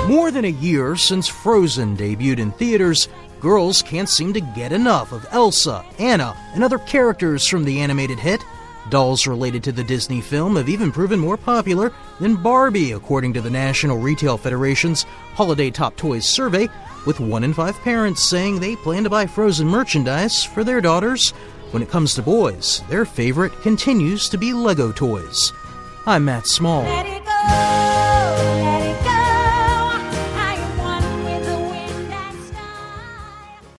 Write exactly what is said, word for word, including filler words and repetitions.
More than a year since Frozen debuted in theaters, girls can't seem to get enough of Elsa, Anna, and other characters from the animated hit. Dolls related to the Disney film have even proven more popular than Barbie, according to the National Retail Federation's Holiday Top Toys survey, with one in five parents saying they plan to buy Frozen merchandise for their daughters. When it comes to boys, their favorite continues to be Lego toys. I'm Matt Small.